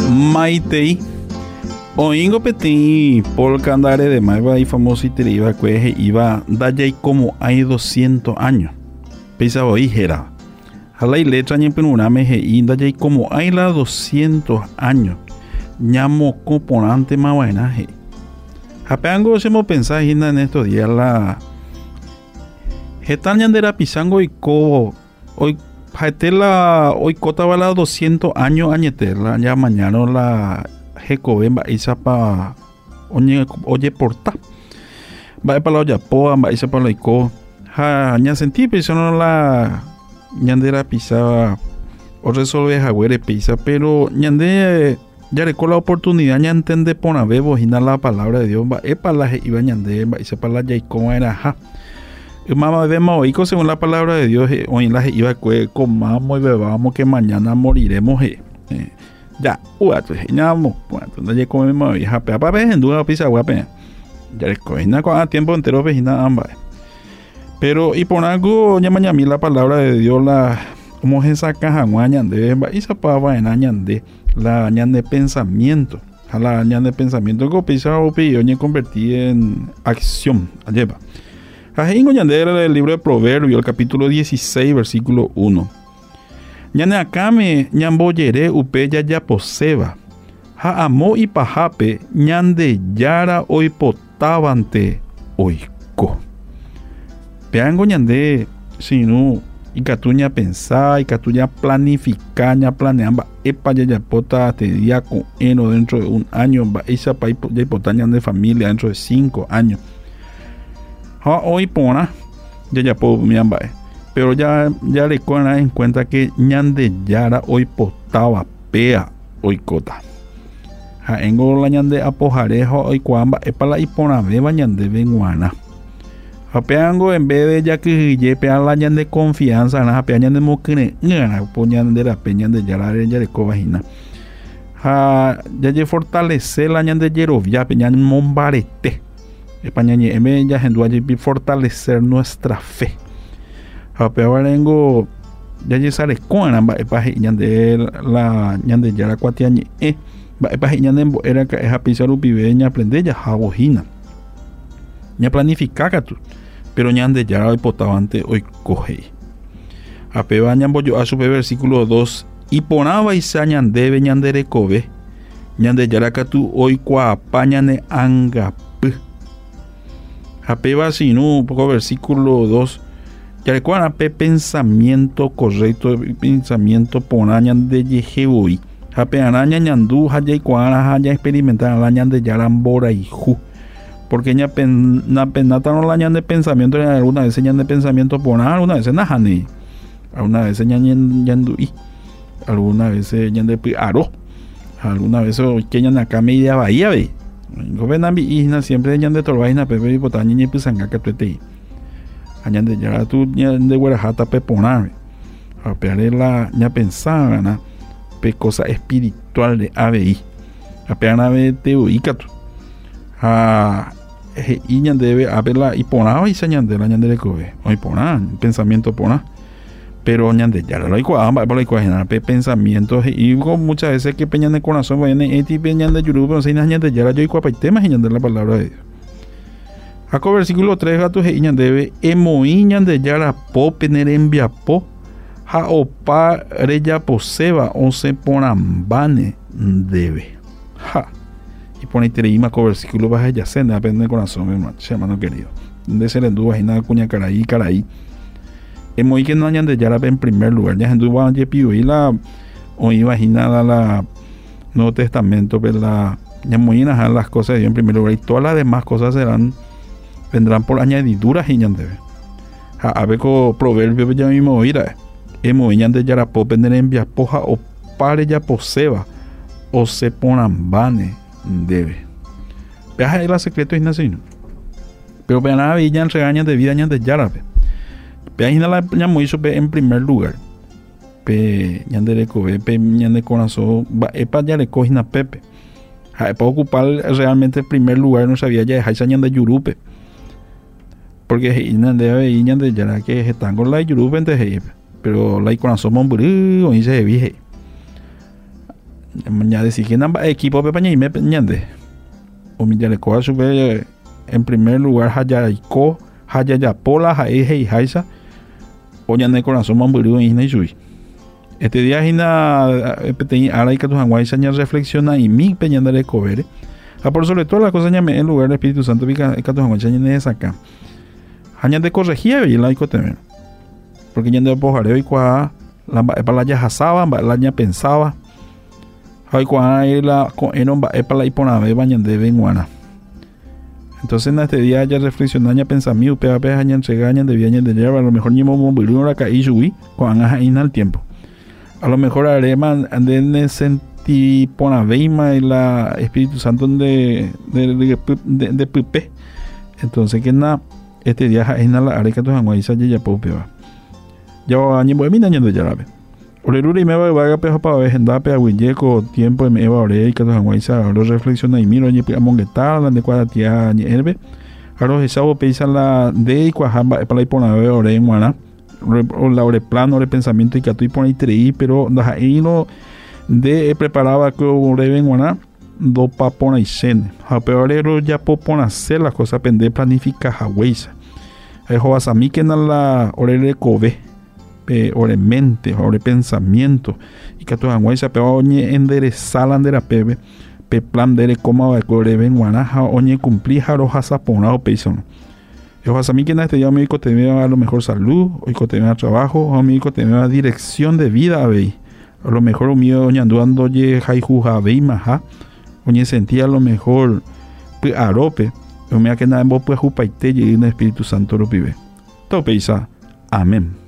Maitei Oingo Petit Polka Andare de Maiva y famoso y te iba cueje iba Dayay como hay 200 años. Pisa hoy era. Jalai letra ni penurame he Dayay como hay la 200 años. Ñamo componente más buena he. Japeango se mo pensar en estos días la Getan yandera pisango y co hoy Jaitela hoy cota bala 200 años añetela ya mañana la Jecobemba isa pa oye porta va para la olla poa va isa para la ico ja ña sentí pero la ñandera pisaba o resolver jagüere pisa pero ñande ya recó la oportunidad ña entende pona bebo hina la palabra de Dios va para la iba ñande va isa para la ya como era ja mamá vemos hoy según la palabra de Dios hoy la iba comamos y bebamos que mañana moriremos ya ñamo cuando ya comemos hija papá ven duda pisa guape ya recogina con tiempo entero vejina ambas pero y por algo ya mañana la palabra de Dios la como esa caja ñande va isa pa vaina ñande la ñande pensamiento a la ñande pensamiento que pisa o yo me convertí en acción lleva Ajingo ñandera del libro de Proverbios, el capítulo 16, versículo 1. Ñane akame ñamboyere upeya ya poseba. Ha amo y pajape ñande yara hoy potavante oiko. Peango ñande sino y catuña pensar y catuña planificar ña planeamba epa ya pota te día con eno dentro de un año va esa pa ya potaña de familia dentro de 5 años. Hoy pona ya puedo miamba pero ya le cuena en cuenta que ñande yara hoy potaba pea hoy cota ja engo la ñande apojarejo hoy cuamba es para la ipona beba ñande venguana japeango en vez de ya que ye pea la ñande confianza na japea ñande mokene ngana poñande la peña de yara ya le covajina ja ya ye fortalecer la ñande yerovia peña mombarete España y ya gente fortalecer nuestra fe. Japeabarengo ya ye sale con amba epaje ñande la ñande yara cuatiañe va epaje ñande era que es apisaru pibeña aprende ya jabojina. Ya planificar tu pero ñande yara hoy potavante hoy coge. Japeba ñambo yo a su versículo 2 y ponaba isa ñande ñande recobe ñande yara tu hoy cuapañane anga Japeba sino un poco versículo 2 ya recuerdan pensamiento correcto pensamiento ponañan de Yeheboi Jape araña ñandu haya y cuara haya experimentar la ñan de yarambora y ju porque ña penata no la ñan de pensamiento alguna vez ñan de pensamiento ponar alguna vez najane alguna vez ñan ñandui alguna vez ñan de aro alguna vez que ñan acá media bahía ve Govenambi isna siempre ñan de torbaina pepe y potaña y pisanga que tuete añan de yara tu ñan de guarajata peponar a peare la ña pensaba na pe cosa espiritual de ABI a peana de teoicatu a y ñan debe haberla y ponaba y señan de la ñan de cobe hoy ponar pensamiento ponar pero ñan de yara lo igual para lo igual pe pensamientos y muchas veces que peñan de corazón vayan eti peñan de yuru pero señan ñan de yara yo igual para temas ñan de la palabra de Dios Jaco versículo 3 gatos e ñan debe emoiñan de yara po pener envia po ha opa reya poseba o se ponambane debe ha y pone tereima con versículo baja ya se depende del corazón hermano querido de ser en duda y nada cuña caraí muy que no hayan de yara en primer lugar ya en duda ya pido y la o imaginada la Nuevo Testamento pero la ya muy dejar las cosas de Dios en primer lugar y todas las demás cosas vendrán por añadiduras y ñan debe a ver con proverbio ya mismo oíra muy ñan de yara po pender en via poja o pare ya poseba o se ponan bane debe viaja el secreto es nacido pero vean a villan regañan de vida ñan de yara pe ahí la llamo hizo en primer lugar pe ñan de cobe pe ñan de corazón va epa ya le cogina pepe para ocupar realmente el primer lugar no sabía ya dejar ñan de yurupe porque ñan de yara que están con la yurupe entonces pero la corazón momburu o dice vieje Ya decir que nada equipo pepaña y me peñande. O mi ya le coja sube en primer lugar Hayaiko, Hayayapola, Jaeje y Haisa. O ya en el corazón mamburiu en y Sui. Este día hina peteñi ara y catujanguay saña reflexiona y mi peñanda le covere. Por sobre todo las cosas ñame en lugar del Espíritu Santo pica catujanguay saña ne saca. Haña de corregía y la ico temer. Porque ya de pojareo y cua la para ya hasaba, la ya pensaba. Hay cua la con enon ba para la iponave bañan de venguana. Entonces en este día ya reflexionaña pensamiento pepe hañan regañan de viañan de llevar a lo mejor ñemo mobilió la caí subí con aña al tiempo. A lo mejor haré de sentir pona veima y la Espíritu Santo de Pupe. Entonces que nada, este día es la areca tu hanguaisa ya Pupe va. Ya va año voy minando ya la ve. Orerure y me va a pejo para ver gendape a Winyeco tiempo me va ore y que tu hanguaisa lo reflexiona y miro y a mongetar la de cuadra tía ni herbe. A los esabo peisa la de y cuajamba para ir pona ver ore en guana. O la ore plano de pensamiento y que tú pones ahí pero ahí no de preparaba que ore en guana do papona y sen a peorero ya popona hacer las cosas pende planifica haweisa el joasami que na la ore de cove ore mente ore pensamiento y que tu haweisa pero oñe enderezar la de pebe pe plan de cómo va ore en guana oñe cumplir jaro hasapona o peison. A mí que en este día mi hijo te vea a lo mejor salud, o hijo te vea trabajo, o mi hijo te vea dirección de vida, a lo mejor un mío andando ye jaijuja vei maja, oñe sentía a lo mejor arope, o mira que nada en vos pues jupaite y en el Espíritu Santo lo pibe. Todo peisa. Amén.